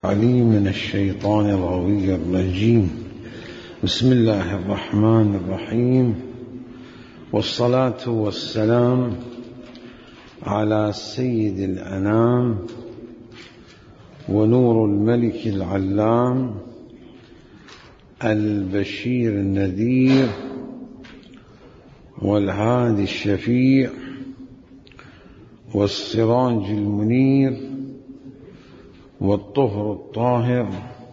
عليم من الشيطان الغوي الرجيم. بسم الله الرحمن الرحيم، والصلاة والسلام على سيد الأنام ونور الملك العلام البشير النذير والهادي الشفيع والسراج المنير والطهر الطاهر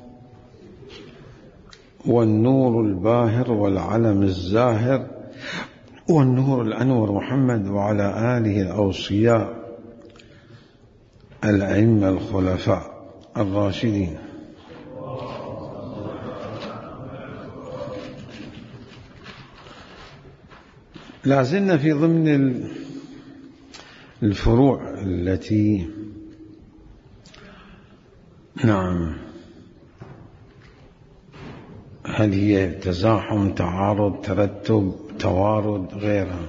والنور الباهر والعلم الزاهر والنور الأنور محمد وعلى آله الأوصياء الأئمة الخلفاء الراشدين. لازلنا في ضمن الفروع التي هل هي تزاحم، تعارض، ترتب، توارد، غيرها.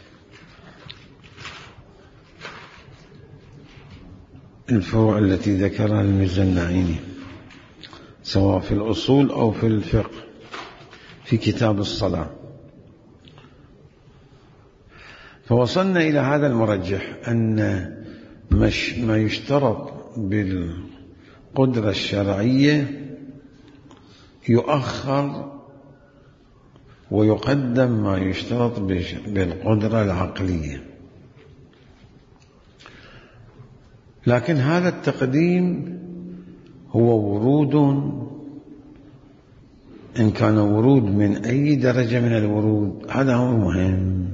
الفروع التي ذكرها المزنعيني سواء في الأصول أو في الفقه في كتاب الصلاة. فوصلنا إلى هذا المرجح أن ما يشترط بالقدرة الشرعية يؤخر ويقدم ما يشترط بالقدرة العقلية، لكن هذا التقديم هو ورود، إن كان ورود من أي درجة من الورود هذا هو مهم،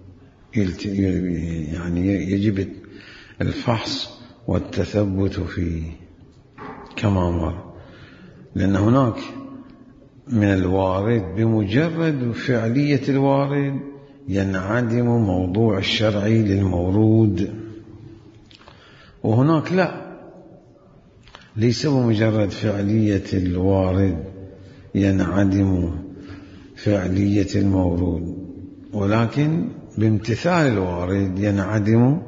يعني يجب الفحص والتثبت فيه كما مر، لأن هناك من الوارد بمجرد فعلية الوارد ينعدم موضوع الشرعي للمورود، وهناك لا، ليس بمجرد فعلية الوارد ينعدم فعلية المورود، ولكن بامتثال الوارد ينعدم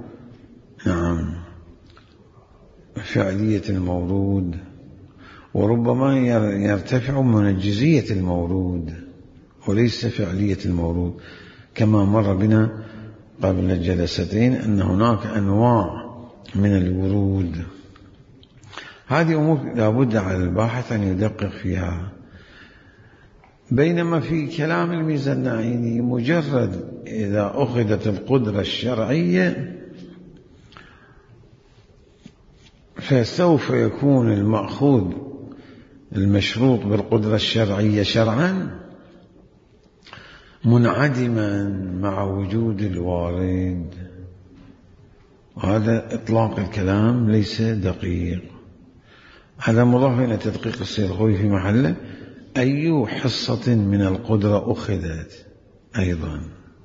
فعلية المورود، وربما يرتفع منجزية المورود وليس فعلية المورود، كما مر بنا قبل جلستين أن هناك أنواع من الورود. هذه أمور لابد على الباحث أن يدقق فيها، بينما في كلام المزنعيني مجرد إذا أخذت القدرة الشرعية فسوف يكون المأخوذ المشروط بالقدرة الشرعية شرعا منعدما مع وجود الوارد. وهذا إطلاق الكلام ليس دقيق، هذا مضاف إلى تدقيق السيرخوي في محله. أي حصة من القدرة أخذت أيضا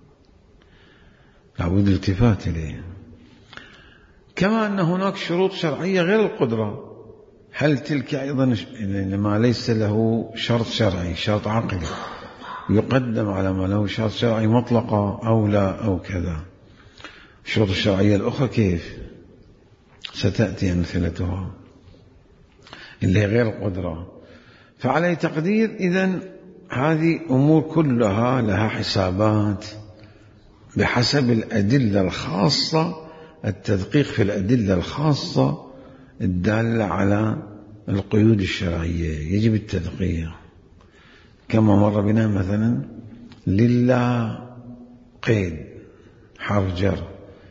لابد الالتفات إليه، كما أن هناك شروط شرعية غير القدرة. هل تلك أيضا ما ليس له شرط شرعي، شرط عقلي، يقدم على ما له شرط شرعي مطلقة أو لا أو كذا؟ الشروط الشرعية الأخرى كيف ستأتي أمثلتها اللي هي غير القدرة؟ فعلى تقدير إذن هذه أمور كلها لها حسابات بحسب الأدلة الخاصة، التدقيق في الأدلة الخاصة الدالة على القيود الشرعية يجب التدقيق، كما مر بنا مثلا لله قيد حرف جر،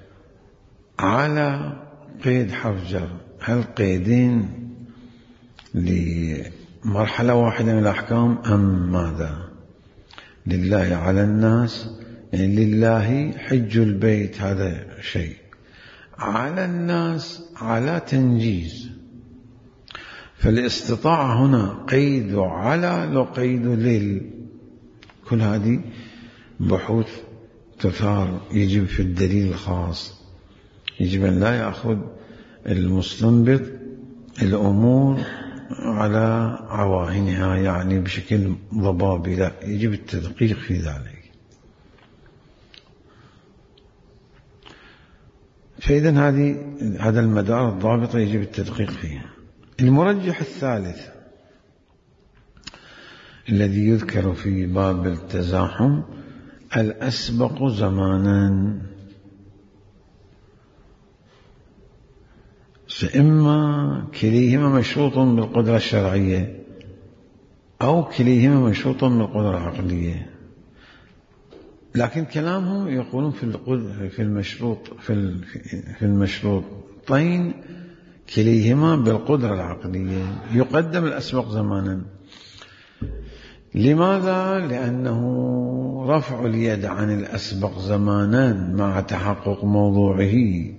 على قيد حرف جر، هل قيدين لمرحلة واحدة من الأحكام أم ماذا؟ لله على الناس يعني لله حج البيت هذا شيء، على الناس على تنجيز، فالاستطاعة هنا قيد على لو قيد لل، كل هذه بحوث تثار. يجب في الدليل الخاص يجب أن لا يأخذ المستنبط الأمور على عواهنها يعني بشكل ضبابي، لا، يجب التدقيق في ذلك. فإذا هذا المدار الضابط يجب التدقيق فيه. المرجح الثالث الذي يذكر في باب التزاحم الأسبق زمانا، فإما كليهما مشروط بالقدرة الشرعية أو كليهما مشروط بالقدرة العقلية، لكن كلامهم يقولون في المشروطين كليهما بالقدرة العقلية يقدم الأسبق زمانا. لماذا؟ لأنه رفع اليد عن الأسبق زمانا مع تحقق موضوعه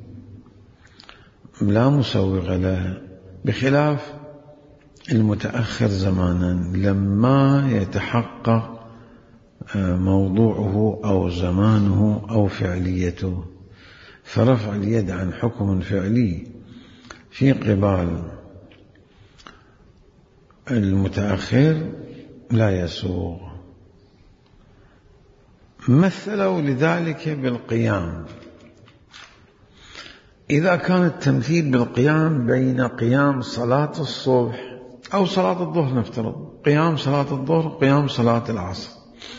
لا مسوغ له، بخلاف المتأخر زمانا لما يتحقق موضوعه أو زمانه أو فعليته. فرفع اليد عن حكم فعلي في قبال المتأخر لا يسوغ. مثلوا لذلك بالقيام. إذا كان التمثيل بالقيام بين قيام صلاة الصبح أو صلاة الظهر، نفترض قيام صلاة الظهر قيام صلاة العصر،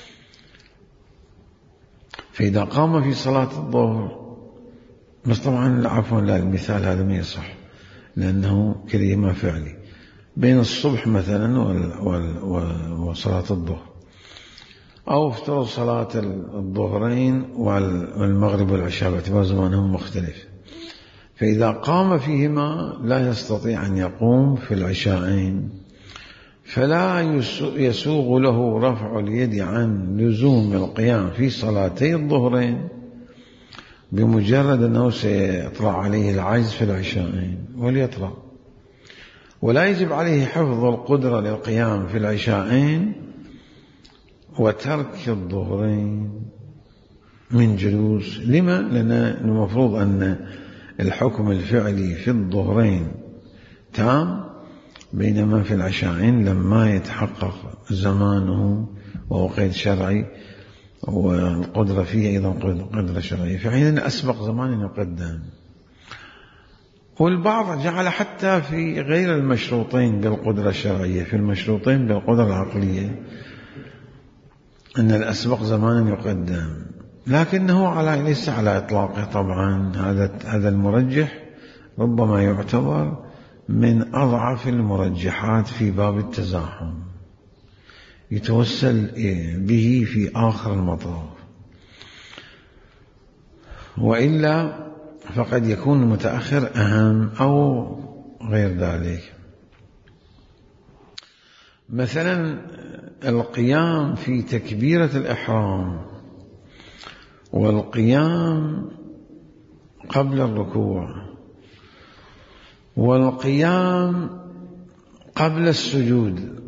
فإذا قام في صلاة الظهر، بس طبعا عفوا لا، المثال هذا ما يصح لأنه كلمة فعلي، بين الصبح مثلا وصلاة الظهر، أو افترض صلاة الظهرين والمغرب والعشاء باعتبار زمانهم مختلف، فإذا قام فيهما لا يستطيع أن يقوم في العشاءين، فلا يسوغ له رفع اليد عن لزوم القيام في صلاتي الظهرين بمجرد أنه سيطرأ عليه العجز في العشاءين وليطرأ، ولا يجب عليه حفظ القدرة للقيام في العشاءين وترك الظهرين من جلوس. لما؟ لأن المفروض أن الحكم الفعلي في الظهرين تام، بينما في العشاءين لما يتحقق زمانه وهو قيد شرعي والقدرة فيه أيضا قدرة شرعية، فحين أسبق زمان يقدم. والبعض جعل حتى في غير المشروطين بالقدرة الشرعية، في المشروطين بالقدرة العقلية، أن الأسبق زمان يقدم، لكنه ليس على إطلاقه طبعا. هذا المرجح ربما يعتبر من أضعف المرجحات في باب التزاحم، يتوسل به في آخر المطاف، وإلا فقد يكون المتأخر أهم أو غير ذلك. مثلا القيام في تكبيرة الإحرام والقيام قبل الركوع والقيام قبل السجود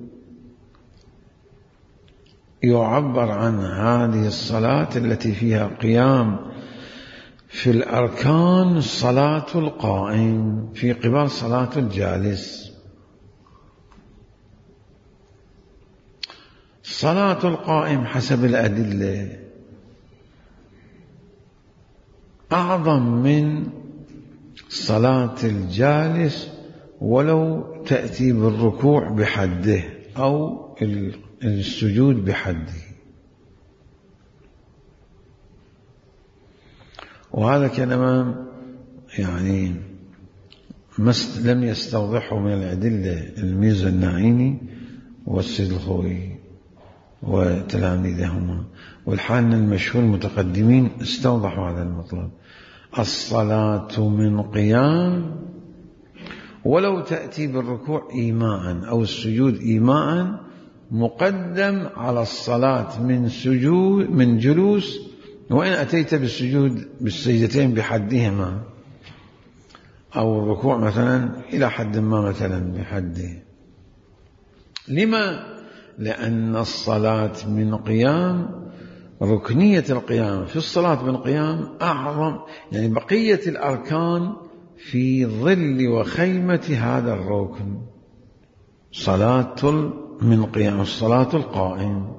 يعبر عن هذه الصلاة التي فيها قيام في الأركان صلاة القائم في قبال صلاة الجالس. صلاة القائم حسب الأدلة أعظم من صلاة الجالس ولو تأتي بالركوع بحده أو السجود بحده، وهذا كلام يعني لم يستوضحه من الأدلة الميزة النعيني والسيد الخوي وتلاميذهما، والحال المشهور المتقدمين استوضحوا هذا المطلب. الصلاة من قيام ولو تأتي بالركوع إيماء أو السجود إيماء مقدم على الصلاة من جلوس، وإن أتيت بالسجود بالسجدتين بحدهما أو الركوع مثلا إلى حد ما مثلا بحده. لما؟ لأن الصلاة من قيام ركنية القيام في الصلاة من قيام أعظم، يعني بقية الأركان في ظل وخيمة هذا الركن. صلاة من قيام الصلاة القائم،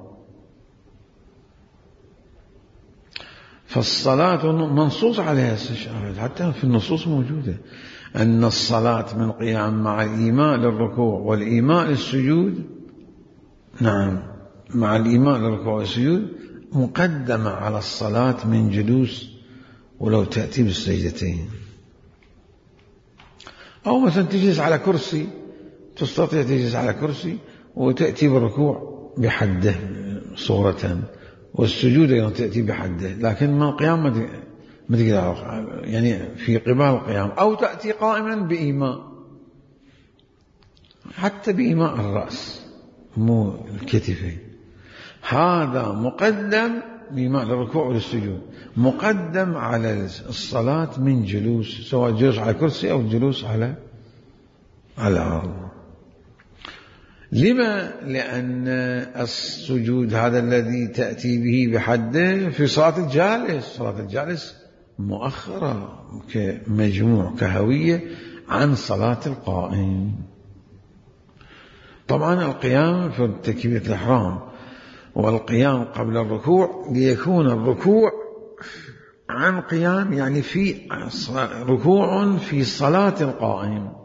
فالصلاة منصوص عليها حتى في النصوص موجودة. أن الصلاة من قيام مع الإيماء للركوع والإيماء للسجود، نعم مع الإيماء للركوع والسجود، مقدمة على الصلاة من جلوس ولو تأتي بالسجدتين. أو مثلا تجلس على كرسي، تستطيع تجلس على كرسي وتأتي بالركوع بحده صورة، والسجود أيضا تأتي بحده، لكن ما القيام ما تقدر يعني في قبال القيام. أو تأتي قائما بإيماء، حتى بإيماء الرأس مو الكتفين، هذا مقدم بإيماء للركوع والسجود، مقدم على الصلاة من جلوس، سواء جلوس على كرسي أو جلوس على الأرض. لما؟ لأن السجود هذا الذي تأتي به بحده في صلاة الجالس، صلاة الجالس مؤخرة كمجموع كهوية عن صلاة القائم. طبعا القيام في تكبيرة الإحرام والقيام قبل الركوع ليكون الركوع عن قيام، يعني في ركوع في صلاة القائم.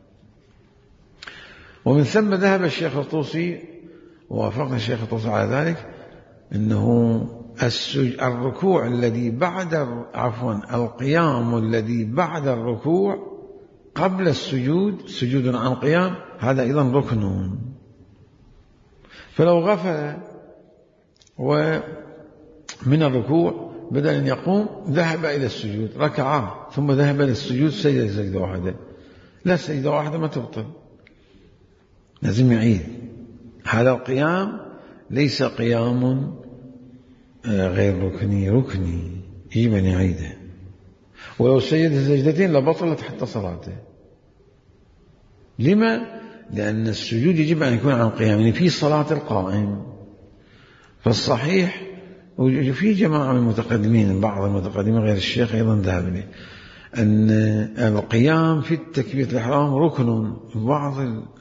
ومن ثم ذهب الشيخ الطوسي، ووافقنا الشيخ الطوسي على ذلك، أنه الركوع الذي بعد القيام الذي بعد الركوع قبل السجود، سجود عن قيام، هذا أيضا ركن. فلو غفل ومن الركوع بدل أن يقوم ذهب إلى السجود، ركع ثم ذهب إلى السجود، سجد سجدة واحدة، لا سجدة واحدة ما تبطل، لازم يعيد. هذا القيام ليس قيام غير ركني، يجب أن يعيده. ولو سجد سجدتين لبطلت حتى صلاته. لما؟ لأن السجود يجب أن يكون عن قيام، يعني في صلاة القائم. فالصحيح، وفي جماعة من المتقدمين، بعض المتقدمين غير الشيخ أيضا ذهب إليه، أن القيام في تكبيرة الإحرام ركن. بعض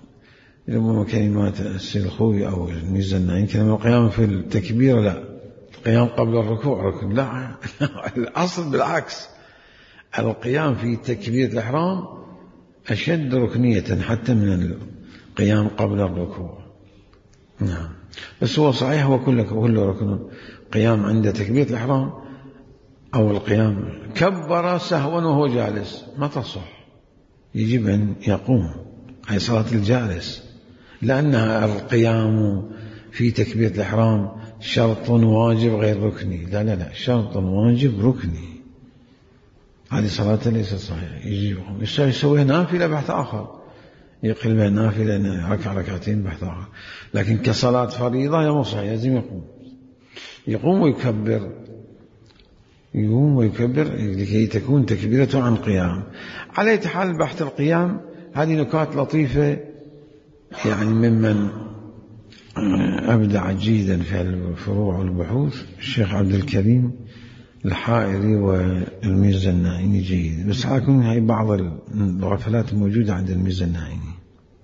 كلمات السيد الخوي أو الميزة النعيم كلمة القيام في التكبير لا، القيام قبل الركوع ركن، لا الأصل بالعكس، القيام في تكبيرة الإحرام أشد ركنية حتى من القيام قبل الركوع. نعم، بس هو صحيح هو كله ركن. قيام عند تكبيرة الإحرام أو القيام كبر سهوا وهو جالس ما تصح، يجب أن يقوم، هي صلاة الجالس، لأنها القيام في تكبيرة الإحرام شرط واجب غير ركني. لا شرط واجب ركني، هذه صلاة ليست صحيحة. يجي يسوي نافلة بحث آخر، يقل بها نافلة ركعتين بحث آخر، لكن كصلاة فريضة يا مصحي لازم يقوم ويكبر لكي تكون تكبيرته عن قيام. على أي حال بحث القيام هذه نكات لطيفة، يعني ممن أبدع جيدا في الفروع والبحوث الشيخ عبد الكريم الحائري والميزة النعيني جيد، بس لكن هي بعض الغفلات الموجودة عند الميزة النعيني.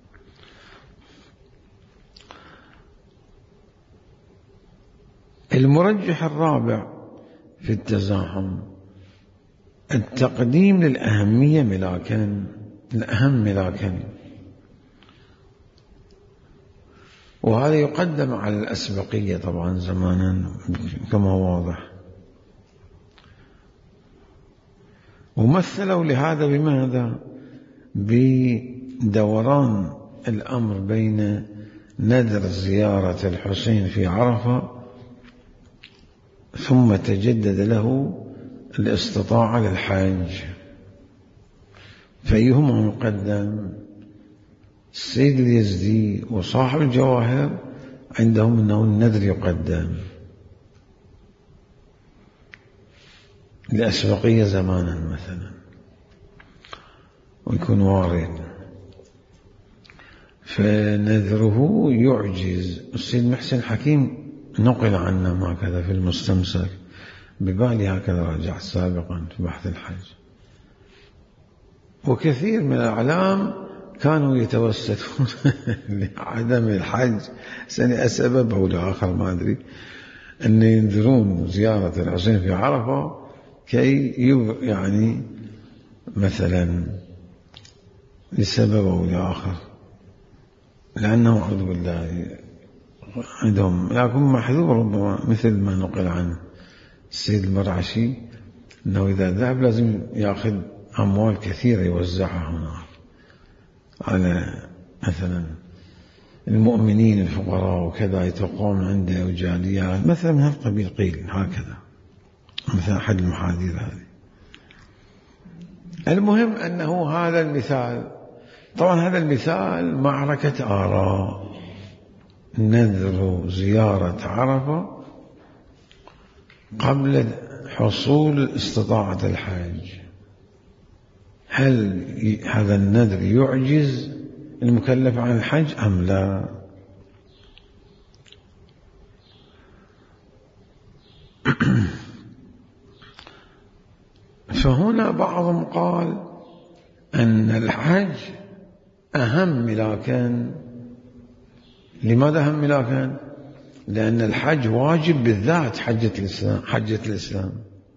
المرجح الرابع في التزاحم التقديم للأهمية ملاكا، الأهم ملاكا، وهذا يقدم على الأسبقية طبعا زمانا كما هو واضح. ومثلوا لهذا بماذا؟ بدوران الأمر بين نذر زيارة الحسين في عرفة ثم تجدد له الاستطاعة للحج، فأيهما مقدم؟ السيد اليزدي وصاحب الجواهر عندهم أنه النذر يقدم لأسبقية زمانا مثلا ويكون وارد، فنذره يعجز. السيد محسن حكيم نقل عنا ما كذا في المستمسك، ببالي هكذا رجع سابقا في بحث الحج. وكثير من الأعلام كانوا يتوسطون لعدم الحج سبب أو لآخر ما أدري، أن ينذرون زيارة الحسين في عرفة كي يعني مثلا لسبب أو لآخر، لأنه أعوذ بالله عندهم لكن محذور ربما، مثل ما نقل عن السيد المرعشي أنه إذا ذهب لازم يأخذ أموال كثيرة يوزعها هنا على مثلا المؤمنين الفقراء وكذا، يتوقعون عنده وجاليات مثلا من هالقبيل، قيل هكذا مثلا أحد المحاذير هذه. المهم أنه هذا المثال، طبعا هذا المثال معركة آراء، نذر زيارة عرفة قبل حصول استطاعة الحج، هل هذا النذر يعجز المكلف عن الحج أم لا؟ فهنا بعضهم قال أن الحج أهم ملاكا. لماذا أهم ملاكا؟ لأن الحج واجب بالذات، حجة الإسلام،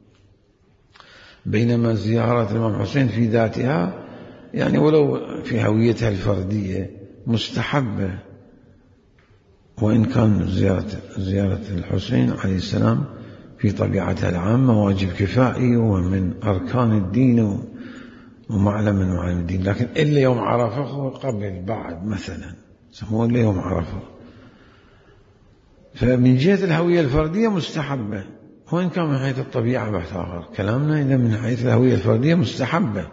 بينما زيارة الإمام حسين في ذاتها يعني ولو في هويتها الفردية مستحبة، وإن كان زيارة الحسين عليه السلام في طبيعتها العامة واجب كفائي ومن أركان الدين ومعلم من معلم الدين، لكن إلا يوم عرفة قبل بعد مثلا سموه إلا يوم عرفة، فمن جهة الهوية الفردية مستحبة، وإن كان من حيث الطبيعة بحث آخر كلامنا، إلا من حيث الهوية الفردية مستحبة.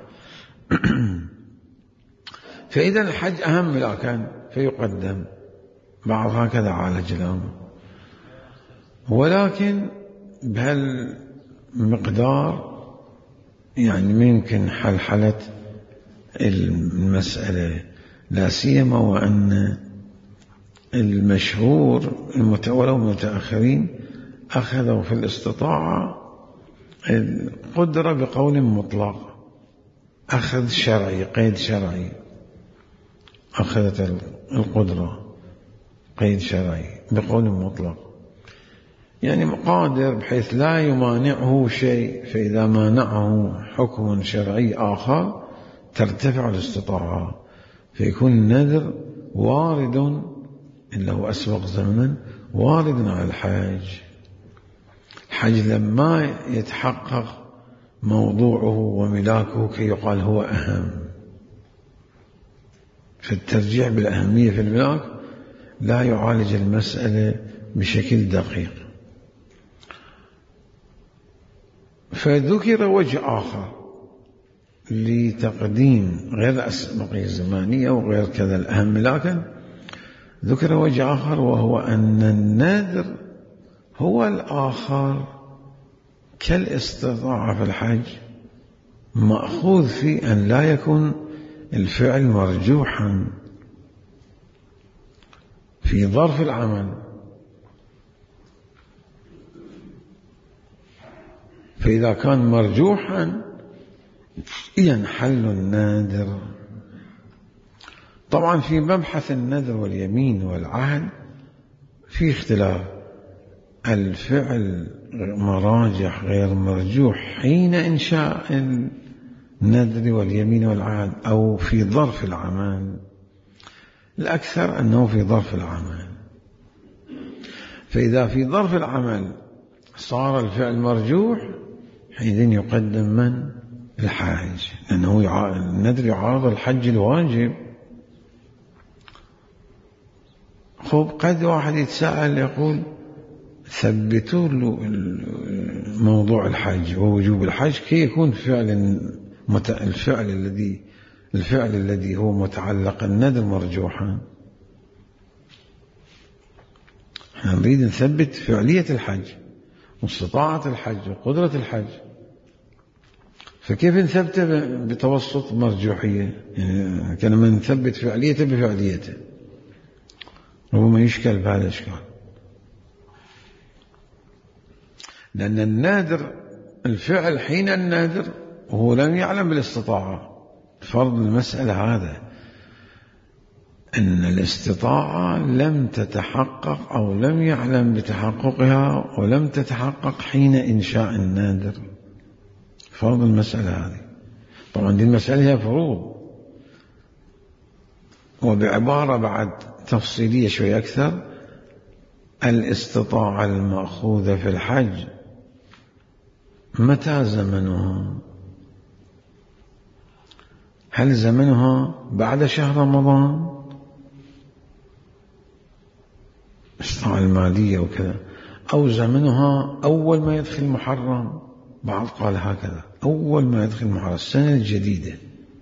فإذا الحج أهم ملاكا فيقدم، بعض هكذا عالج الأمر، ولكن بهالمقدار يعني ممكن حلحلة المسألة، لا سيما وأن المشهور ولو المتأخرين أخذوا في الاستطاعة القدرة بقول مطلق، أخذ شرعي قيد شرعي، أخذت القدرة قيد شرعي بقول مطلق، يعني قادر بحيث لا يمانعه شيء، فإذا مانعه حكم شرعي آخر ترتفع الاستطاعة، فيكون النذر وارد إلا هو أسبق زمنا وارد على الحج. الحج لما يتحقق موضوعه وملاكه كي يقال هو أهم، فالترجيح بالأهمية في الملاك لا يعالج المسألة بشكل دقيق. فذكر وجه آخر لتقديم غير الأسبقية الزمانية وغير كذا الأهم، لكن ذكر وجه آخر وهو أن النذر هو الآخر كالاستطاعة في الحج، مأخوذ في أن لا يكون الفعل مرجوحا في ظرف العمل، فإذا كان مرجوحا ينحل النذر. طبعا في مبحث النذر واليمين والعهد في اختلاف، الفعل مراجح غير مرجوح حين إنشاء النذر واليمين والعهد أو في ظرف العمل، الأكثر أنه في ظرف العمل. فإذا في ظرف العمل صار الفعل مرجوح حينئذ يقدم من؟ الحاج، لأنه النذر يعارض الحج الواجب. خب قد واحد يتساءل يقول ثبتوا له موضوع الحج ووجوب الحج كي يكون الفعل الذي هو متعلق النذر مرجوحا. نريد نثبت فعلية الحج واستطاعة الحج وقدرة الحج، فكيف نثبته بتوسط مرجوحية؟ يعني كما نثبت فعليته بفعليته، ربما يشكل بهذا الإشكال، لأن النادر الفعل حين النادر وهو لم يعلم بالاستطاعة. فرض المسألة هذا أن الاستطاعة لم تتحقق أو لم يعلم بتحققها ولم تتحقق حين إنشاء النادر. فرض المسألة هذه، طبعا دي المسألة هي فروض، وبعبارة بعد تفصيلية شوي أكثر: الاستطاعة المأخوذة في الحج متى زمنها؟ هل زمنها بعد شهر رمضان الاستطاعة المالية وكذا، أو زمنها أول ما يدخل محرم؟ بعض قال هكذا: أول ما يدخل محرم، السنة الجديدة،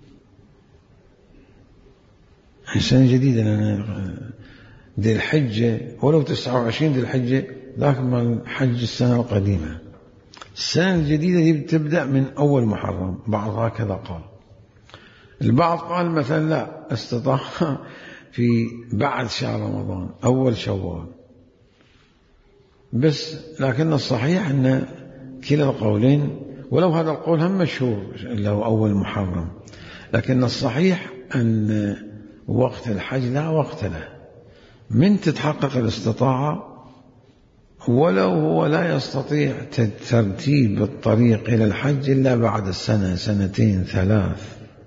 السنة الجديدة، لأن ذي الحجة ولو 29 ذي الحجة ذاك من حج السنة القديمة، السنة الجديدة دي تبدأ من أول محرم. بعض هكذا قال. البعض قال مثلا لا، استطاع في بعد شهر رمضان، أول شوال. بس لكن الصحيح أن كلا القولين، ولو هذا القول هم مشهور اللي هو أول محرم، لكن الصحيح أن وقت الحج لا وقت له، من تتحقق الاستطاعة ولو هو لا يستطيع ترتيب الطريق إلى الحج إلا بعد السنة، سنتين، 3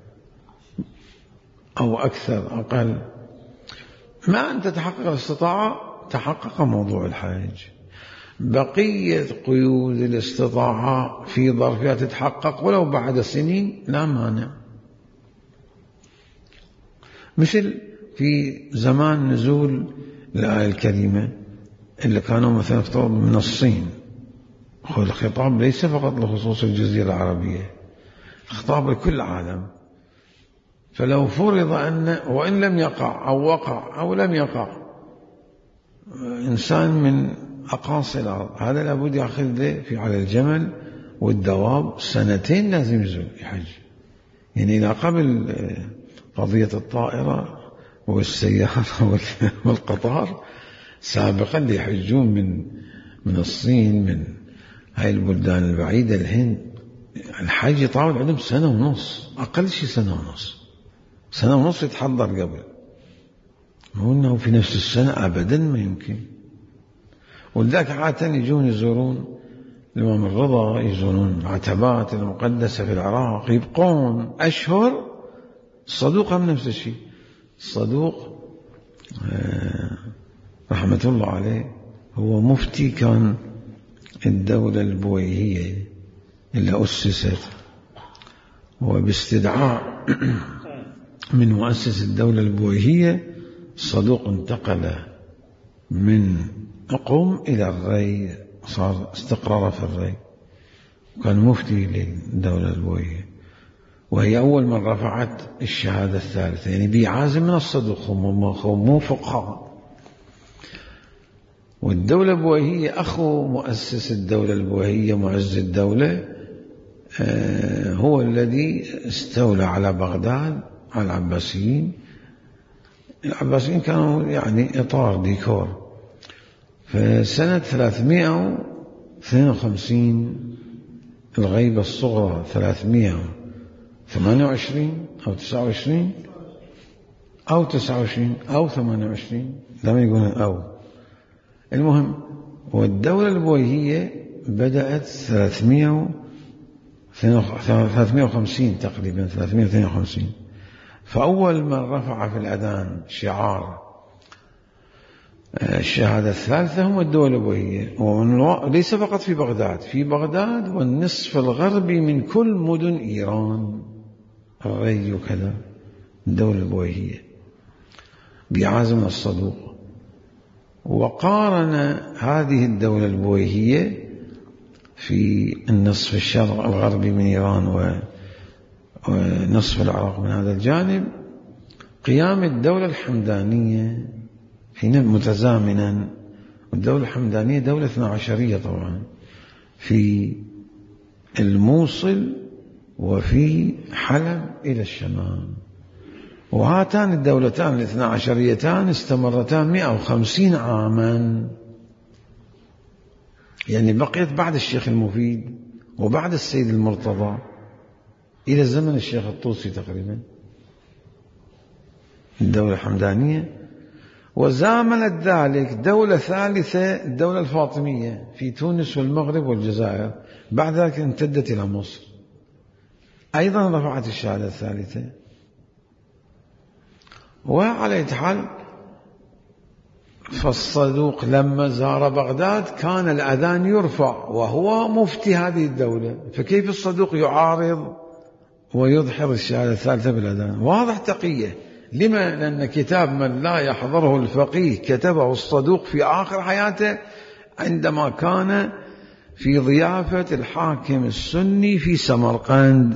أو أكثر أقل. ما أن تتحقق الاستطاعة تحقق موضوع الحج. بقية قيود الاستطاعة في ظرفها تتحقق ولو بعد سنين، لا مانع. مثل في زمان نزول الآية الكريمة اللي كانوا مثلا افترض من الصين، الخطاب ليس فقط لخصوص الجزيرة العربية، الخطاب لكل العالم. فلو فرض أن وإن لم يقع أو وقع أو لم يقع إنسان من أقاصي الأرض، هذا لابد يأخذ له في على الجمل والدواب 2 لازم يزول يحج. يعني إلى قبل قضية الطائرة والسيارة والقطار، سابقا اللي يحجون من الصين، من هاي البلدان البعيدة، الهند، الحج يطول عندهم 1.5 سنة، أقل شيء 1.5 سنة يتحضر قبل، مو أنه في نفس السنة أبدا، ما يمكن. ولذلك عادة يجون يزورون الإمام الرضا، يزورون العتبات المقدسة في العراق، يبقون أشهر. الصدوق هم نفس الشيء. الصدوق رحمة الله عليه هو مفتي كان الدولة البويهية اللي أسست، وباستدعاء من مؤسس الدولة البويهية الصدوق انتقل من قم إلى الري، صار استقرار في الري، وكان مفتي للدولة البويهية، وهي أول من رفعت الشهادة الثالثة. يعني بيعازم من الصدوق، مو فقهاء. والدولة البويهية أخو مؤسس الدولة البويهية معز الدولة، هو الذي استولى على بغداد على العباسيين. العباسيين كانوا يعني إطار ديكور. فسنة 352 الغيبة الصغرى، 328 أو 29 أو 29 أو 28، لما يقولون أو، المهم. والدولة البويهية بدأت 350 تقريبا، 352. فأول من رفع في الأذان شعار الشهادة الثالثة هم الدولة البويهية، وليس فقط في بغداد، في بغداد والنصف الغربي من كل مدن إيران، الري وكذا، الدولة البويهية بعازم الصدوق. وقارن هذه الدولة البويهية في النصف الشرق الغربي من إيران ونصف العراق من هذا الجانب قيام الدولة الحمدانية حين متزامنا. والدولة الحمدانية دولة 12 طبعا، في الموصل وفي حلب إلى الشمال. وهاتان الدولتان 12 استمرتا 150 عاما، يعني بقيت بعد الشيخ المفيد وبعد السيد المرتضى إلى زمن الشيخ الطوسي تقريبا الدولة الحمدانية. وزامنت ذلك دولة ثالثة، الدولة الفاطمية في تونس والمغرب والجزائر، بعد ذلك امتدت إلى مصر، أيضا رفعت الشهادة الثالثة. وعلى حال فالصدوق لما زار بغداد كان الأذان يرفع وهو مفتي هذه الدولة، فكيف الصدوق يعارض ويظهر الشهادة الثالثة بالأذان؟ واضح تقية. لما؟ لأن كتاب من لا يحضره الفقيه كتبه الصدوق في آخر حياته عندما كان في ضيافة الحاكم السني في سمرقند.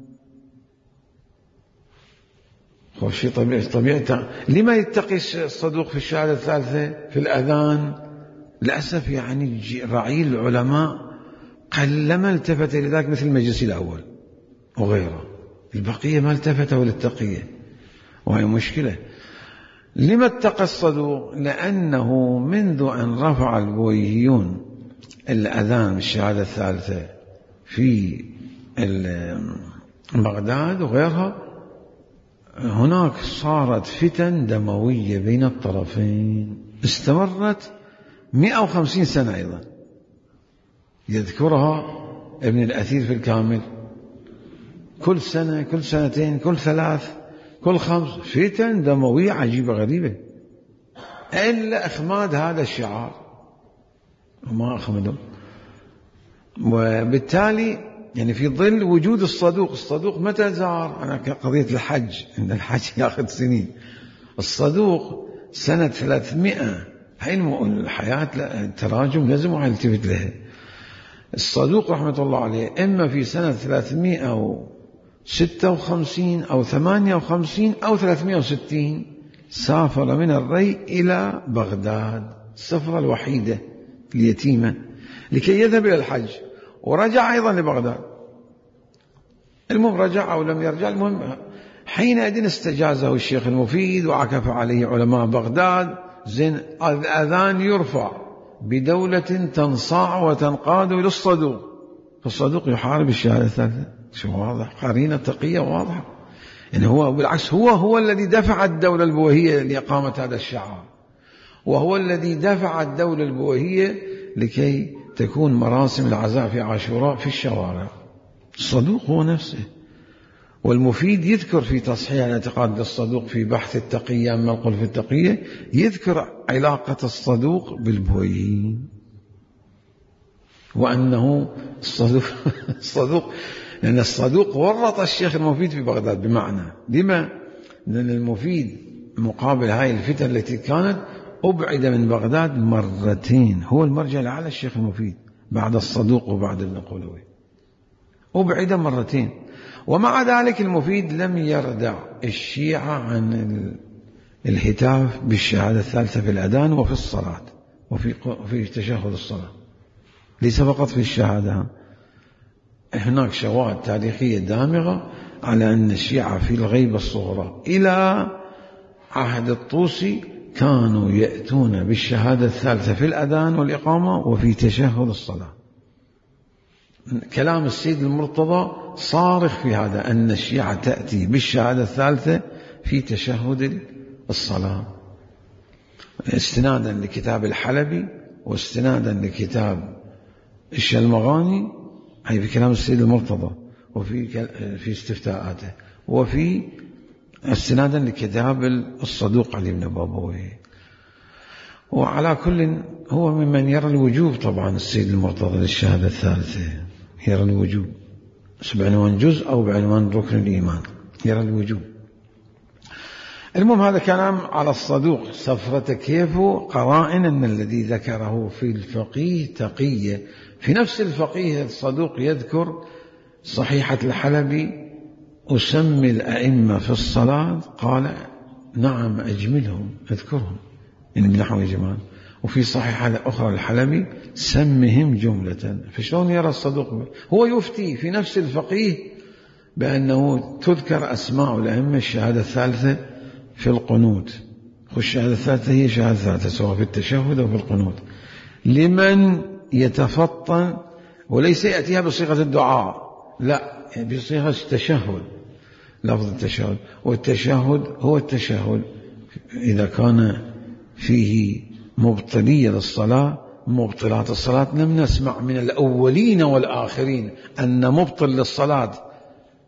وشي طبيعة لما يتقي الصدوق في الشهادة الثالثة في الأذان؟ للأسف يعني رعيل العلماء قلما التفت لذلك، مثل المجلس الأول وغيره، البقية ما التفتوا للتقية، وهي مشكلة. لما اتقى الصدوق؟ لأنه منذ أن رفع البويهيون الأذان بالشهادة الثالثة في بغداد وغيرها، هناك صارت فتن دموية بين الطرفين استمرت 150 سنة أيضا، يذكرها ابن الأثير في الكامل. كل سنة، كل سنتين، كل ثلاث، كل خمس، فتن دموية عجيبة غريبة، إلا إخماد هذا الشعار وما أخمده. وبالتالي يعني في ظل وجود الصدوق متى زار؟ أنا قضية الحج، إن الحج يأخذ سنين. الصدوق سنة 300، هاي الحياة التراجم لازم يلتفت لها. الصدوق رحمة الله عليه إما في سنة 356 أو 58 أو 360 سافر من الري إلى بغداد، السفرة الوحيدة اليتيمة، لكي يذهب إلى الحج، ورجع أيضا لبغداد. المهم رجع أو لم يرجع، المهم حينئذ استجازه الشيخ المفيد وعكف عليه علماء بغداد. زين الأذان يرفع بدولة تنصاع وتنقاد إلى الصدوق، فالصدوق يحارب الشهادة الثالثة. شو واضح، قرينة تقية واضحة. يعني هو بالعكس هو الذي دفع الدولة البويهية لإقامة هذا الشعار، وهو الذي دفع الدولة البويهية لكي تكون مراسم العزاء في عاشوراء في الشوارع. الصدوق هو نفسه. والمفيد يذكر في تصحيح الاعتقاد للصدوق في بحث التقية أما القول في التقية، يذكر علاقة الصدوق بالبويهيين، وأنه الصدوق لأن الصدوق ورط الشيخ المفيد في بغداد. بمعنى لما؟ لأن المفيد مقابل هاي الفتن التي كانت أبعد من بغداد مرتين، هو المرجع الأعلى الشيخ المفيد بعد الصدوق وبعد ابن قولوي، أبعد مرتين. ومع ذلك المفيد لم يردع الشيعة عن الهتاف بالشهادة الثالثة في الأذان وفي الصلاة وفي تشهد الصلاة، ليس فقط في الشهادة. هناك شواهد تاريخية دامغة على أن الشيعة في الغيبة الصغرى إلى عهد الطوسي كانوا يأتون بالشهادة الثالثة في الأذان والإقامة وفي تشهد الصلاة. كلام السيد المرتضى صارخ في هذا، أن الشيعة تأتي بالشهادة الثالثة في تشهد الصلاة، استنادا لكتاب الحلبي واستنادا لكتاب الشلمغاني، أي في كلام السيد المرتضى وفي استفتاءاته، وفي استنادا لكتاب الصدوق علي بن بابويه. وعلى كل هو ممن يرى الوجوب طبعا السيد المرتضى للشهادة الثالثة، يرى الوجوب بعنوان جزء أو بعنوان ركن الإيمان، يرى الوجوب. المهم هذا كلام على الصدوق، سفرة كيف قرائن أن الذي ذكره في الفقيه تقية. في نفس الفقيه الصدوق يذكر صحيحة الحلبي أسمي الأئمة في الصلاة، قال نعم أجملهم أذكرهم، يعني بنحو جمال. وفي صحيحة أخرى الحلبي سمهم جملة. فشلون يرى الصدوق؟ هو يفتي في نفس الفقيه بأنه تذكر أسماء الأئمة الشهادة الثالثة في القنوت، والشهادة الثالثة هي شهادة ثالثة سواء في التشهد أو في القنوت، لمن يتفطن، وليس يأتيها بصيغة الدعاء، لا بصيغة التشهد، لفظ التشهد. والتشهد هو التشهد إذا كان فيه مبطلية للصلاة، مبطلات الصلاة لم نسمع من الأولين والآخرين أن مبطل للصلاة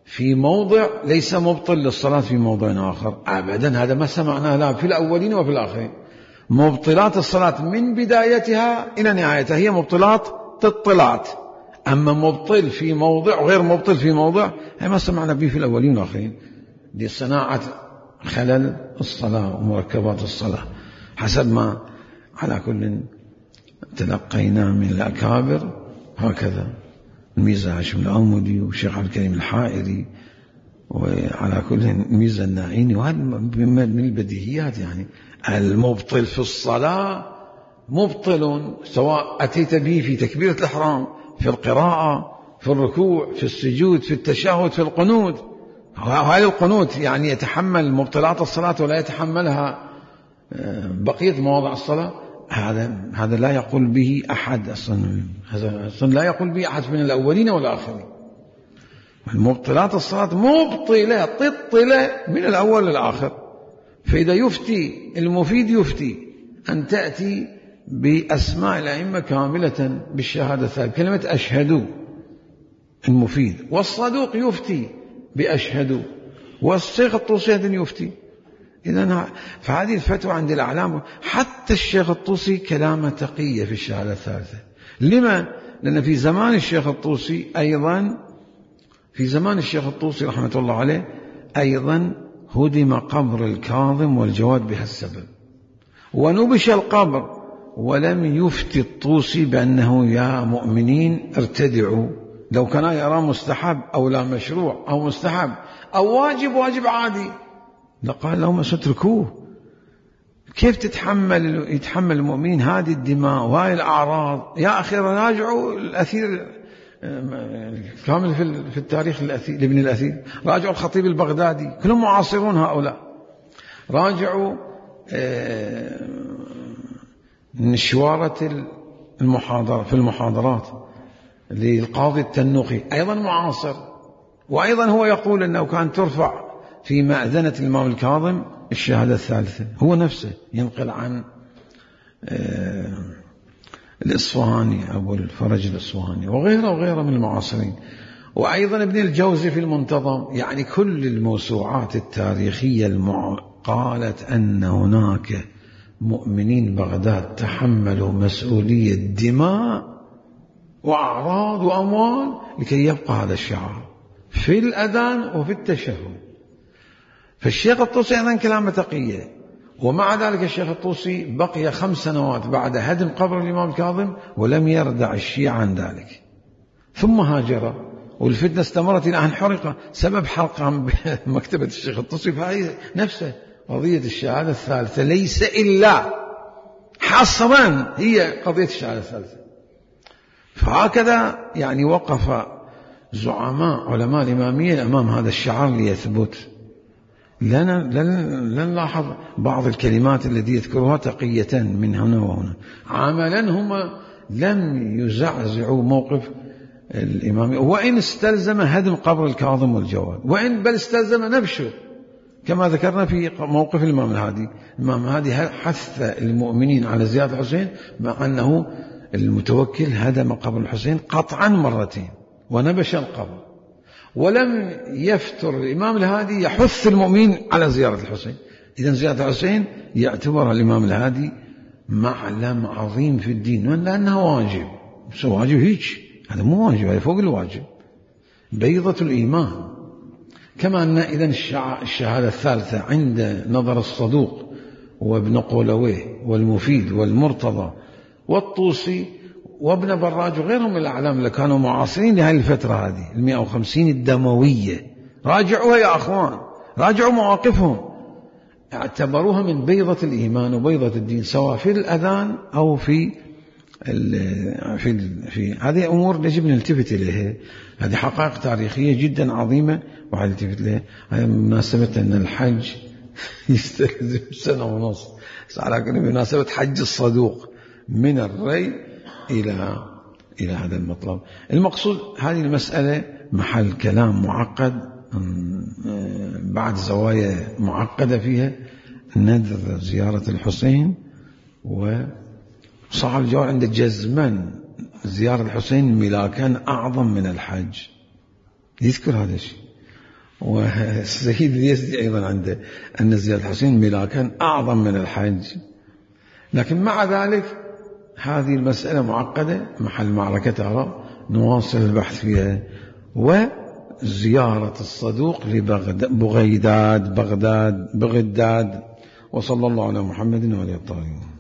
في موضع ليس مبطل للصلاة في موضع آخر أبدا. هذا ما سمعناه لا في الأولين وفي الآخرين. مبطلات الصلاة من بدايتها إلى نهايتها هي مبطلات تطلعت. أما مبطل في موضع وغير مبطل في موضع هي ما سمعنا به في الأولين والآخرين. دي صناعة خلل الصلاة ومركبات الصلاة حسب ما على كل تلقينا من الأكابر. هكذا الميزة هاشم الأومدي وشيخ عبد الكريم الحائري وعلى كل الميزة الناعيني. وهذا من البديهيات. يعني المبطل في الصلاة مبطل سواء أتيت به في تكبيرة الإحرام، في القراءة، في الركوع، في السجود، في التشهد، في القنوت. هذا القنوت يعني يتحمل مبطلات الصلاة ولا يتحملها بقية مواضع الصلاة. هذا لا يقول به أحد أصلا. هذا لا يقول به أحد من الأولين والآخرين. المبطلات الصلاة مبطلة تطلة من الأول للآخر. فإذا يفتي المفيد يفتي أن تأتي بأسماء الأئمة كاملة بالشهادة الثالثة كلمة أشهد المفيد، والصدوق يفتي بأشهد، والشيخ الطوسي يفتي. إذن فهذه الفتوى عند الأعلام. حتى الشيخ الطوسي كلام تقية في الشهادة الثالثة. لما؟ لأن في زمان الشيخ الطوسي أيضا، في زمان الشيخ الطوسي رحمة الله عليه أيضا هدم قبر الكاظم والجواد بها السبب، ونبش القبر، ولم يفتي الطوسي بأنه يا مؤمنين ارتدعوا. لو كان يرى مستحب أو لا مشروع أو مستحب أو واجب عادي لقال لهم ستركوه. كيف يتحمل المؤمنين هذه الدماء وهذه الأعراض؟ يا أخي راجعوا الأثير كامل في التاريخ الأثير لابن الأثير، راجعوا الخطيب البغدادي، كلهم معاصرون هؤلاء. راجعوا نشوارة المحاضرة في المحاضرات للقاضي التنوخي أيضا معاصر، وأيضا هو يقول أنه كان ترفع في مأذنة الإمام الكاظم الشهادة الثالثة. هو نفسه ينقل عن الإصفهاني أبو الفرج الإصفهاني وغيره من المعاصرين، وأيضا ابن الجوزي في المنتظم. يعني كل الموسوعات التاريخية قالت أن هناك مؤمنين بغداد تحملوا مسؤولية دماء وأعراض وأموال لكي يبقى هذا الشعار في الأذان وفي التشهد. فالشيخ الطوسي أيضا كلامه تقية. ومع ذلك الشيخ الطوسي بقي 5 سنوات بعد هدم قبر الإمام الكاظم ولم يردع الشيعة عن ذلك، ثم هاجر، والفتنة استمرت إلى أن حرق سبب حرقهم بمكتبة الشيخ الطوسي. فهي نفسه قضية الشهادة الثالثة ليس إلا حصرا هي قضية الشهادة الثالثة. فهكذا يعني وقف زعماء علماء الإمامية أمام هذا الشعار ليثبت. لن نلاحظ بعض الكلمات التي يذكرها تقية من هنا وهنا. عملا هم لم يزعزعوا موقف الإمامية، وإن استلزم هدم قبر الكاظم والجواد، وإن بل استلزم نبشه كما ذكرنا في موقف الإمام الهادي. الإمام الهادي حث المؤمنين على زيارة الحسين، مع أنه المتوكل هدم قبر الحسين قطعا 2 مرات ونبش القبر، ولم يفتر الإمام الهادي يحث المؤمنين على زيارة الحسين. إذن زيارة الحسين يعتبرها الإمام الهادي معلم عظيم في الدين، لأنها واجب. بس واجب هيك، هذا مو واجب، هذا فوق الواجب، بيضة الإيمان. كما أن إذن الشهادة الثالثة عند نظر الصدوق وابن قولويه والمفيد والمرتضى والطوسي وابن براج وغيرهم من الأعلام اللي كانوا معاصرين لهذه الفترة هذه 150 الدموية، راجعوها يا أخوان، راجعوا مواقفهم، اعتبروها من بيضة الإيمان وبيضة الدين، سواء في الأذان أو في هذه أمور يجب نلتفت إليها. هذه حقائق تاريخية جدا عظيمة وعلى التفت إليها. هذه مناسبة أن الحج يستلزم 1.5 سنة، على كل مناسبة حج الصدوق من الري إلى هذا المطلب. المقصود هذه المسألة محل كلام معقد بعد زوايا معقدة فيها، نذر زيارة الحسين، وصاحب الجواب عند جزما زيارة الحسين ملاكا أعظم من الحج، يذكر هذا الشيء. والسيد اليزدي أيضا عنده أن زيارة الحسين ملاكا أعظم من الحج. لكن مع ذلك هذه المسألة معقدة محل معركة ترى نواصل البحث فيها. وزيارة الصدوق لبغداد، بغداد، وصلى الله على محمد وعلى آله الطاهرين.